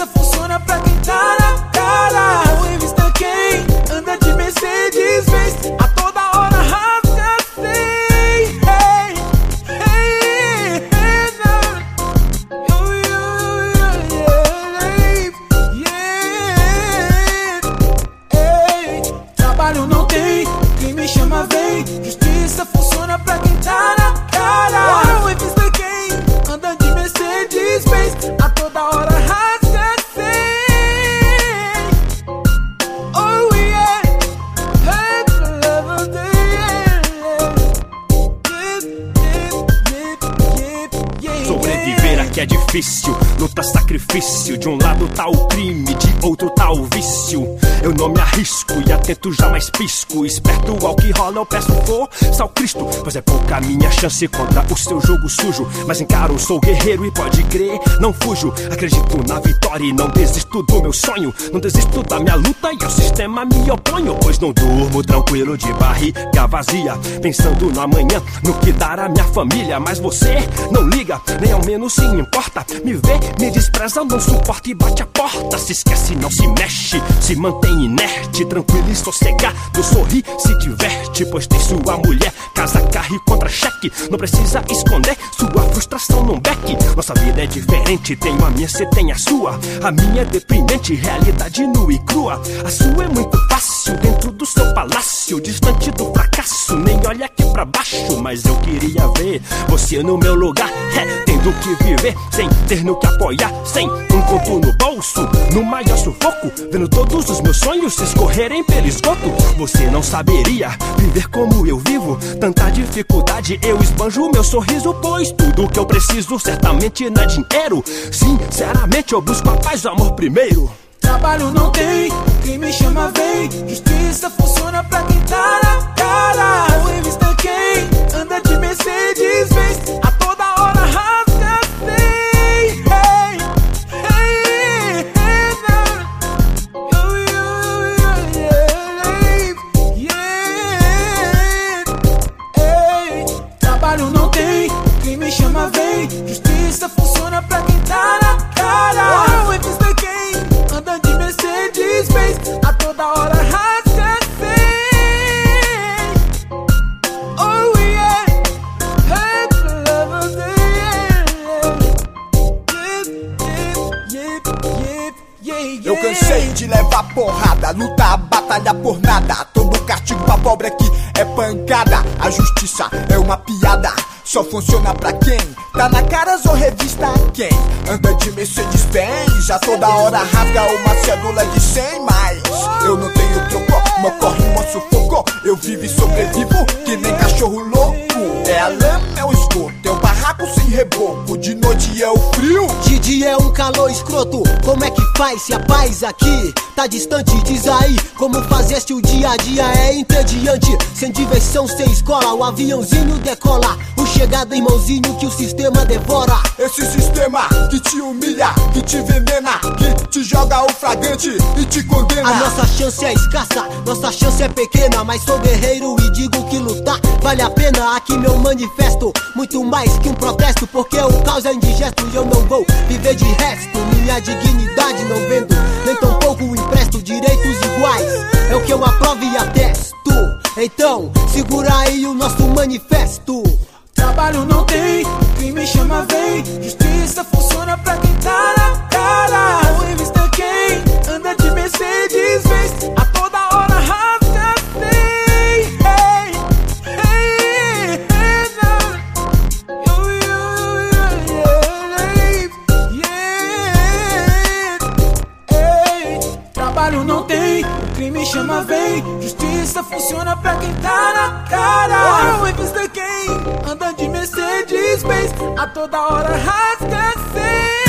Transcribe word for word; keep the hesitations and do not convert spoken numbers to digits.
Justiça funciona pra quem tá na cara. Ou revista quem anda de Mercedes Benz, a toda hora rasga sem. Hey, hey, hey, yo, yo, yo, yeah, yeah. Hey, trabalho não tem, quem me chama vem. Justiça funciona pra quem tá na cara. Ou revista quem anda de Mercedes Benz, a toda hora rasga sem. Oh yeah, hey, love the yeah. Sobreviver aqui é difícil, luta, sacrifício. De um lado tá o crime, de outro tá o vício. Eu não me arrisco e atento jamais pisco. Esperto ao que rola eu peço força ao Cristo, pois é pouca minha chance contra o seu jogo sujo. Mas encaro, sou guerreiro e pode crer, não fujo. Acredito na vitória e não desisto do meu sonho. Não desisto da minha luta e ao sistema me oponho, pois não durmo tranquilo de barriga vazia, pensando no amanhã, no que dar a minha família. Mas você não liga, nem ao menos se importa. Me vê, me despreza, não suporta e bate a porta. Se esquece, não se mexe, se mantém inerte, tranquilo e sossegado, sorri, se diverte, pois tem sua mulher, casa, carro e contra-cheque. Não precisa esconder sua frustração num beck. Nossa vida é diferente, tenho a minha, cê tem a sua. A minha é deprimente, realidade nua e crua. A sua é muito fácil, dentro do seu palácio, distante do fracasso, nem olha aqui pra baixo. Mas eu queria ver você no meu lugar, é, tendo que viver, sem ter no que apoiar, sem um conto no bolso, no maior sufoco, vendo todos os meus sonhos escorrerem pelo esgoto. Você não saberia viver como eu vivo, tanta dificuldade eu esbanjo meu sorriso, pois tudo que eu preciso certamente não é dinheiro. Sinceramente eu busco a paz e o amor primeiro. Trabalho não tem, quem me chama vem. Justiça funciona pra quem tá na cara. Ou revista quem anda de Mercedes Benz, a toda hora rasga sem. Hey, hey, hey, yo, yo, yo, yeah, yeah. Hey, trabalho não tem, quem me chama vem. Justiça funciona pra quem tá na cara. Ou revista quem anda de Mercedes Benz, a toda hora rasga sem. Oh yeah, hey, love the yeah, yeah, yeah, yeah. Eu cansei de levar porrada, lutar, batalhar por nada. Todo castigo pra pobre aqui é pancada. A justiça é uma piada, só funciona pra quem tá na caras ou revista quem anda de Mercedes Benz, a toda hora rasga uma cédula de cem. Mas eu não tenho troco, meu corre um sufoco. Eu vivo e sobrevivo que nem cachorro louco. É a lama, é o esgoto, é o barraco sem reboco. De noite é o frio, de dia é um calor escroto. Como é que faz se a paz aqui tá distante? Diz aí, como fazeste o dia a dia é entediante. Sem diversão, sem escola, o aviãozinho decola. O chegado irmãozinho que o sistema devora. esse sistema que te humilha, que te envenena, que te joga o flagrante e te condena. A nossa chance é escassa, nossa chance é pequena, mas sou guerreiro e digo que lutar vale a pena. Aqui meu manifesto, muito mais que um protesto, porque o caos é indigesto e eu não vou viver de resto. Minha dignidade não vendo, nem tampouco empresto. Direitos iguais é o que eu aprovo e atesto. Então, segura aí o nosso manifesto. Trabalho não tem, quem me chama vem. Justiça funciona pra quem tá na cara. Ou revista quem anda de Mercedes Benz, a toda hora rasga sem. Hey, hey, hey, yo, yo, yo, yeah, yeah. Hey, trabalho não tem, crime chama vem. Justiça funciona pra quem tá na cara. Ou revista quem anda de Mercedes Benz, a toda hora rasga sem.